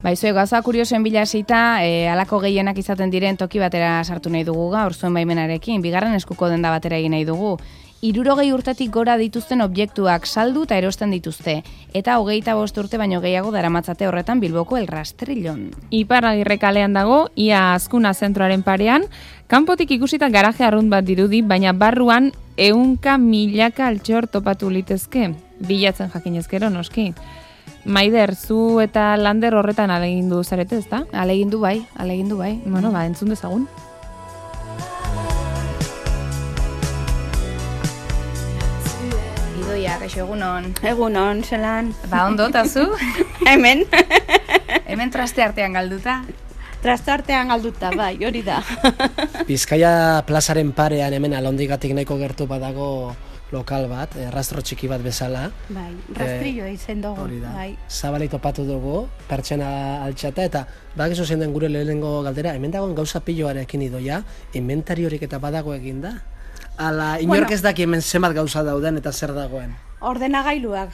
Zuek gauza kuriosoen bila hasita, halako gehienak izaten diren toki batera sartu nahi dugu gaur zuen baimenarekin, bigarren eskuko denda batera egin nahi dugu. 60 urtetik gora dituzten objektuak saldu eta erosten dituzte, eta 25 urte baino gehiago daramatzate horretan Bilboko El Rastrillon. Iparragirre kalean dago, ia Azkuna zentroaren parean, kanpotik ikusita garaje arrunt bat dirudi, baina barruan 100.000 altxor topatu litezke, bilatzen jakinezkero noski. Maider, zu eta Lander horretan alegindu zarete, ezta? Alegindu bai. Bueno, entzun dezagun. Idoia, kaixo, egunon. Egunon, zelan. Ondo, eta zu? Hemen. Hemen traste artean galduta. Traste artean galduta, bai, hori da. Bizkaia plazaren parean hemen Alondigatik nahiko gertu badago lokal bat, rastro txiki bat bezala. Bai, rastrillo izen dugu. Hori da. Bai. Zabali topatu dugu, pertsena altxata, eta badakizu zein den gure lehenengo galdera, hemen dagoen gauza piloarekin Idoia, inventariorik eta badago eginda? Ala, inork ez daki hemen zenbat gauza dauden eta zer dagoen? Ordenagailuak.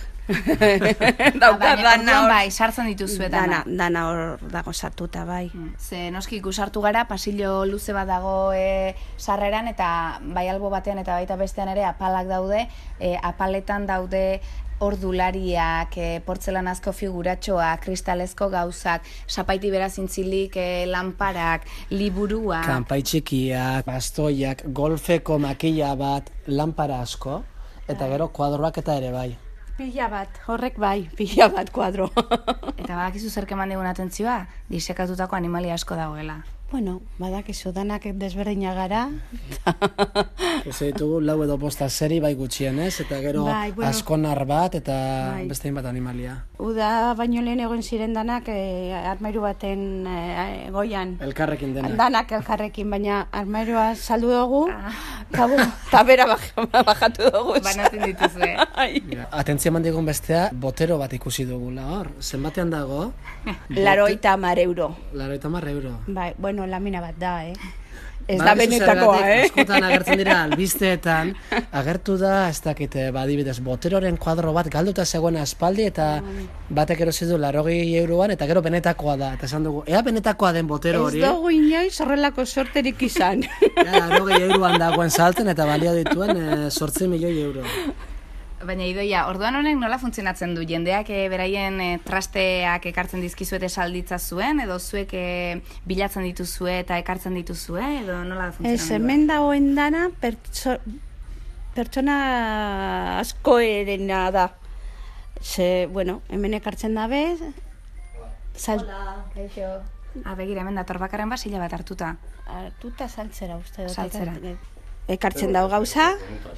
Bai, sartzen dituzue dana. Dana hor dago sartuta, bai. Ze noski ikusartu gara, pasillo luze bat dago sarreran, eta bai albo batean eta baita bestean ere apalak daude, apaletan daude ordulariak, portzelanazko figuratxoak, kristalezko gauzak, sapaiti beraz intzilik lanparak, liburuak. Kanpai txikiak, bastoiak, golfeko makila bat, lanpara asko, eta gero kuadroak eta ere bai. Pila bat, horrek bai, pila bat kuadro. Eta badakizu zerk eman digun atentzioa, disekatutako animalia asko dagoela. Bueno, badakizu danak desberdina gara. Ez ditugu 4 edo 5 seri bai gutxienez, eta gero Bai, bueno. askonar bat eta Bai. beste bat animalia. Uda baino lehen egon ziren danak armairu baten goian. Elkarrekin dena. Danak elkarrekin, baina armairua saldu dugu, eta bera bajatu dugu. Banatzen dituzue. Atentzia eman digun bestea, botero bat ikusi dugula hor. Zenbatean dago? 80 euro. 80 euro. Bai, bueno, lamina bat da, Ez da benetakoa, Askotan agertzen dira albisteetan, agertu da, ez dakit, badibidez, boteroren kuadro bat galduta zegoen aspaldi, eta batek erosi du 80 euroan, eta gero benetakoa da. Eta esan dugu, ea benetakoa den botero hori? Ez dugu inoiz horrelako sorterik izan. 80 euroan dagoen salten, eta balio dituen 8 milioi euro. Baina Idoia, orduan honek nola funtzionatzen du? Jendeak beraien trasteak ekartzen dizkizuete salditza zuen, edo zuek bilatzen dituzue eta ekartzen dituzue, edo nola funtzionatzen du? Ez, hemen dagoen dana pertsona askoerena da. Ze, bueno, hemen ekartzen dabe. Hola, kaixo. Begira, hemen dator bakarren basila bat hartuta. Hartuta saltzera, uste dut. Saltzera. Ekartzen dago gauza.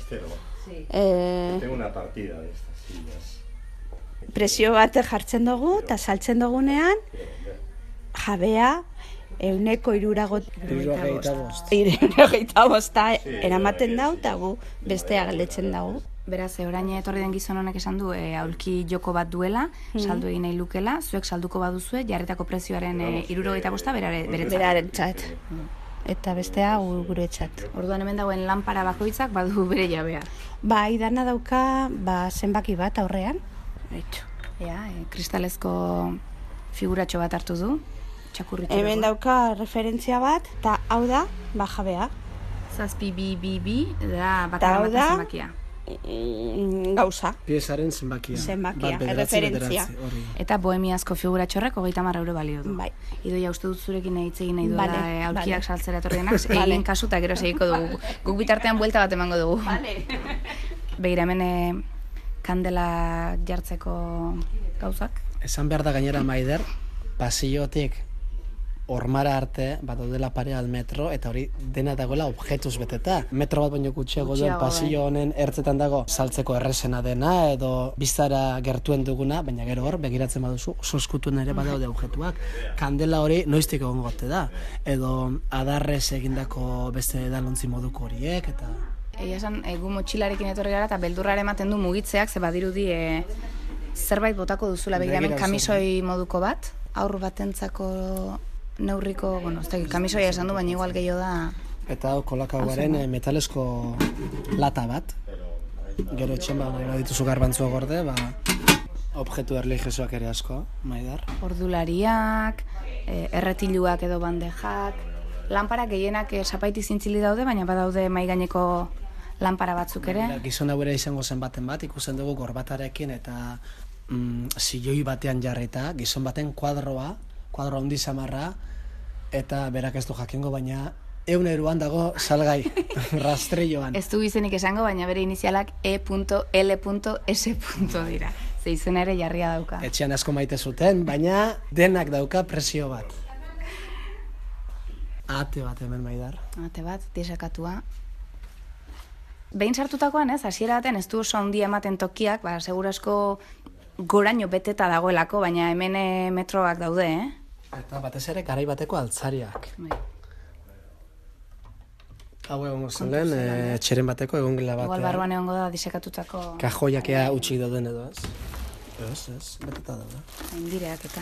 Tengo una partida de estas sillas. Presio bat jartzen dugu, eta saltzen dugunean, jabea, 165 eramaten dau, eta gu bestea galdetzen dugu. Beraz, orain etorri den gizon honek esan du, aulki joko bat duela, saldu egin nahi lukela, zuek salduko baduzue, jarritako prezioaren 75 beretzat. Eta bestea guretzat. Orduan hemen dagoen lanpara bakoitzak badu bere jabea. Bai, dana dauka zenbaki bat aurrean. Kristalezko figuratxo bat hartu du. Hemen dauka referentzia bat, eta hau da, jabea. 7 da bakarren bat zenbakia. Gauza. Piezaren zenbakia. Referentzia. Eta bohemiazko figuratxorrek 30 euro balio du. Bai. Idoia, uste dut zurekin hitz egin nahi duela aulkiak saltzera etorri denak, egin kasu eta gero segiko dugu. Guk bitartean buelta bat emango dugu. Begira, hemen kandela jartzeko gauzak. Esan behar da gainera Maider, pasillotik hormara arte, bat daudela parea metro, eta hori dena dagoela objetuz beteta. Metro bat baino gutxiago duen pasillo honen ertzetan dago saltzeko errezena dena, edo biztara gertuen duguna, baina gero hor, begiratzen baduzu, oso eskutuen ere badaude objetuak. Kandela hori noiztik egon gote da, edo adarrez egindako beste edalontzi moduko horiek, eta... Egia esan, gu motxilarekin etorri gara, eta beldurrara ematen du mugitzeak, ze badirudi zerbait botako duzula, begiramen kamisoi moduko bat, aur batentzako neurriko, bueno, kamisoia esan du, baina igual gehiago da... Eta kolakauaren metalesko lata bat. Gero etxen, dituzu garbantzua gorde, Objektu erlijiosoak ere asko, Maider. Ordulariak, erretiluak edo bandejak, lanpara gehienak zapaiti zintzili daude, baina badaude mahai gaineko lanpara batzuk ere. Gizon hau ere izango zen baten bat, ikusten dugu gorbatarekin eta ziloi batean jarrita, gizon baten kuadro handi samarra, eta berak ez du jakingo, baina euneruan dago salgai, rastreioan. Ez du izenik esango, baina bere inizialak E.L.S. dira. Ze izen ere jarria dauka. Etxean asko maite zuten, baina denak dauka presio bat. Ate bat hemen, Maidar. Ate bat, desakatua. Behin sartutakoan ez, hasiera baten ez du oso handia ematen tokiak, segurasko goraino beteta dagoelako, baina hemen metroak daude, Eta batez ere garai bateko altzariak. Hau egongo zen lehen, etxeren bateko egongela batean. Igual barruan egongo da disekatutako... Kajoiak ea utxik dauden edo ez? Ez, beteta daude. Indireak eta...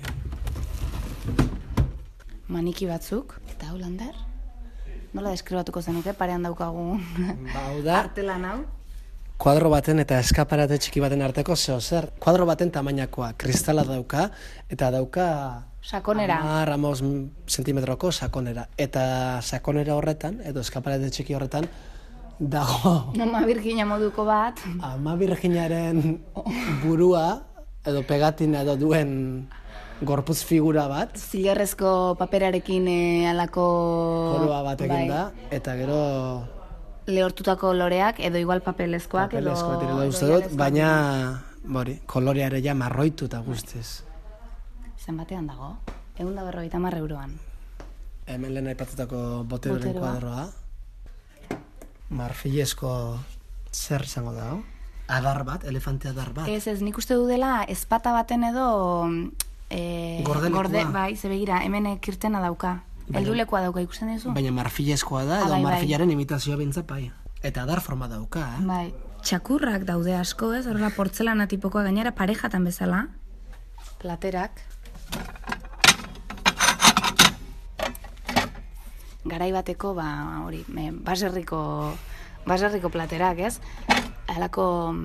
Maniki batzuk, eta hau Lander? Nola deskribatuko zenuke, parean daukagun artelan hau? Kuadro baten eta eskaparate txiki baten arteko zer. Kuadro baten tamainakoa, kristala dauka, eta dauka... Sakonera. 10 sentimetroko sakonera. Eta sakonera horretan, edo eskaparate txiki horretan, dago... Ama Virginia moduko bat. Ama Virginiaren burua, edo pegatina edo duen gorputz figura bat. Zilarrezko paperarekin alako... Koroa bat egin da, eta gero... Lehortutako loreak, edo igual papelezkoak, edo... Uste dut, baina, kolorea ere ja marroitu eta guztiz. Zenbatean dago? 150 euroan. Hemen lehen aipatutako boteroren kuadroa. Marfilezko zer izango da, adar bat, elefante adar bat. Ez, nik uste du dela ezpata baten edo... Gordelekua. Bai, ze begira, hemen kirtena dauka. Heldulekoa dauka ikusten duzu? Baina marfilezkoa da, edo marfilaren imitazioa bintzat bai. Eta adar forma dauka, Bai, txakurrak daude asko, ez? Horrela portzelana tipokoa gainera parejatan bezala. Platerak. Garai bateko, baserriko platerak, ez? Halako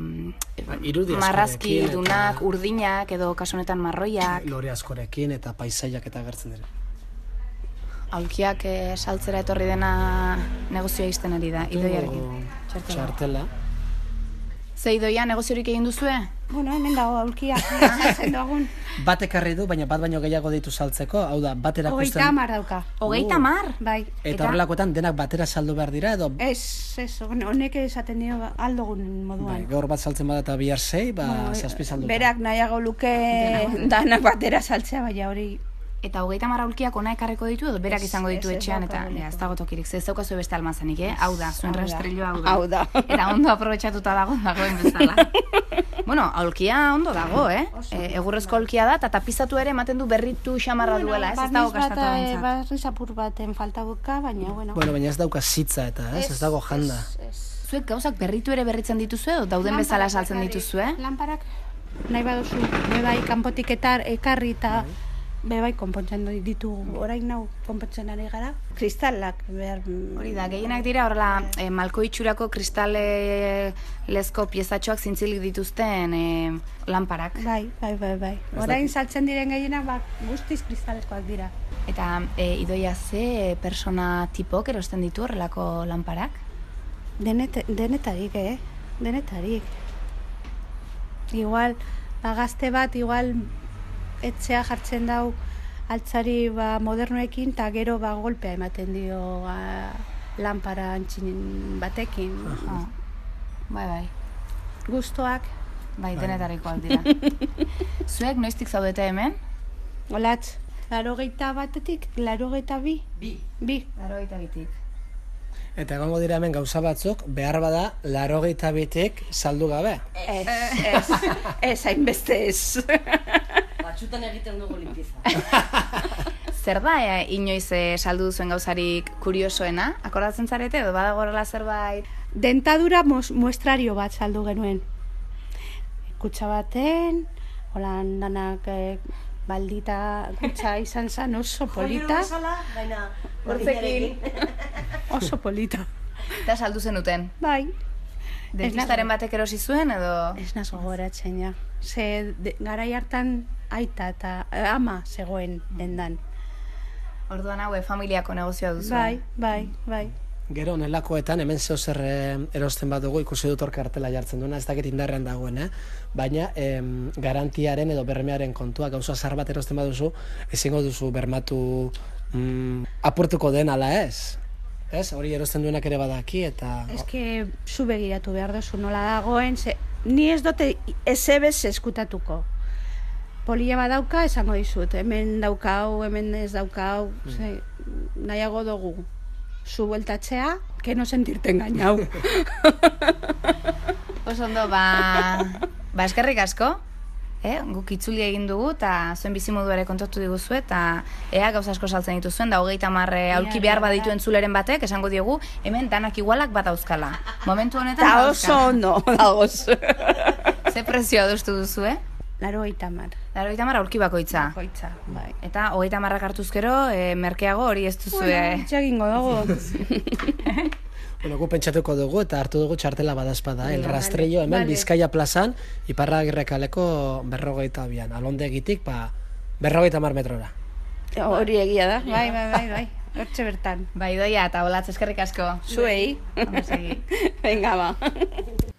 marrazki dunak, urdinak, edo kasunetan marroiak. Lore askorekin eta paisaiak eta agertzen dira. Aulkiak saltzera etorri dena negozioa izten ari da, idoiarekin. Txartela. Ze idoia negoziorik egin duzue? Bueno, hemen dago aulkiak, saltzen dugun. Bat ekarri du, baina bat baino gehiago ditu saltzeko, hau da, bat erakusten... 30 dauka. 30? Bai. Eta horrelakoetan denak batera saldu behar dira, edo... Ez, honek esaten dio aldogun moduan. Gaur bat saltzen bada eta bihar 6, zazpi salduta. Berak nahiago luke danak batera saltzea, baina hori... Eta 30 aulkiak ona ekarreko ditu, edo berak izango ditu etxean, eta ez dago tokirik. Ez daukazu beste almazanik, Hau da, zuen rastrilloa hau da. Eta ondo aprobetxatuta dagoen bezala. Bueno, aulkia ondo dago, Egurrezko aulkia da, eta tapizatu ere ematen du berritu xamarra duela, ez dago gastatu bintzat. Barriz apur baten falta buka, baina, bueno. Bueno, baina ez dauka zitza eta, ez dago janda. Zuek gauzak berritu ere berritzen dituzue, edo dauden bezala saltzen dituzue? Lamparak nahi baduzu, bebai kanpotik ekarri eta bebai konpontzen ditu, orain nau konpontzen ari gara. Kristalak behar... Hori da, gehienak dira horrela malko itxurako kristalezko piezatxoak zintzilik dituzten lamparak. Bai. Orain saltzen diren gehienak guztiz kristalezkoak dira. Eta idoia ze persona tipok erosten ditu horrelako lamparak? Denetarik, denetarik. Igual, gazte bat, etxea jartzen dau altzari modernoekin, eta gero golpea ematen dio lanpara antxin batekin. Bai. Gustoak. Bai, denetarikoak dira. Zuek noiztik zaudete hemen? Olatz, 81-tik, 82? Bi. 82-tik. Eta egongo dira hemen gauza batzuk, behar bada 82-tik saldu gabe. Ez, hainbeste ez. Batxutan egiten dugu limpieza. Zer da inoiz saldu duzuen gauzarik kuriosoena? Akordatzen zarete edo badago horrela zerbait? Dentadura muestrario bat saldu genuen. Kutsa baten, holan danak baldita kutsa izan zen oso polita. Hortzekin. Oso polita. Eta saldu zenuten? Bai. Dentistaren batek erosi zuen edo... Ez naz gogoratzen, ja. Ze garai hartan aita eta ama zegoen dendan. Orduan hau familiako negozioa duzu. Bai. Gero, nelakoetan, hemen zeo zer erosten bat dugu, ikusi dut hor kartela jartzen duena, ez dakit indarrean dagoen, baina garantiaren edo bermearen kontua, gauza zar bat erosten bat duzu, ezingo duzu bermatu apurtuko den ala ez? Ez, hori erosten duenak ere badaki, eta... Ez que zu begiratu behar duzu nola dagoen, ni ez dute ezebez eskutatuko. Polia badauka, esango dizut, hemen daukau, hemen ez daukau, nahiago dugu. Zu bueltatzea, que no sentirte engañau. Ondo, eskerrik asko. Guk itzuli egin dugu, eta zuen bizimodu ere kontatu diguzu, eta ea gauza asko saltzen dituzuen, da 30 aulki behar baditu entzuleren batek, esango diegu, hemen danak igualak bat dauzkala. Momentu honetan da oso ondo, dagoz. Ze prezioa duztu duzu, 80. 80 aulki bakoitza. Bai. Eta 30 hartuz gero, merkeago hori ez duzu. Txagingo dago. Bueno, gu pentsatuko dugu eta hartu dugu txartela badazpada. El rastrillo hemen Bizkaia plazan, Iparragirre kaleko 42an. Alondegitik, 50 metrora. Hori egia da, bai. Hortxe bertan. Bai, doia, eta olatz eskerrik asko. Zuei. Vamos a seguir. Venga, ba.